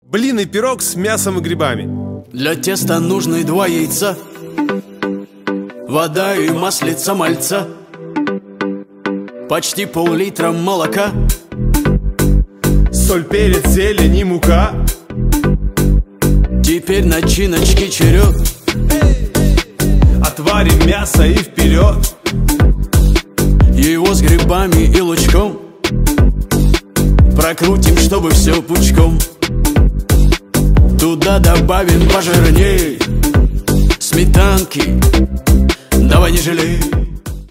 Блинный пирог с мясом и грибами. Для теста нужны 2 яйца, вода и маслица мальца, почти пол-литра молока, соль, перец, зелень и мука. Теперь начиночки черед. Отварим мясо и вперед. Его с грибами и лучком прокрутим, чтобы все пучком. Туда добавим пожирней сметанки, давай не жалей.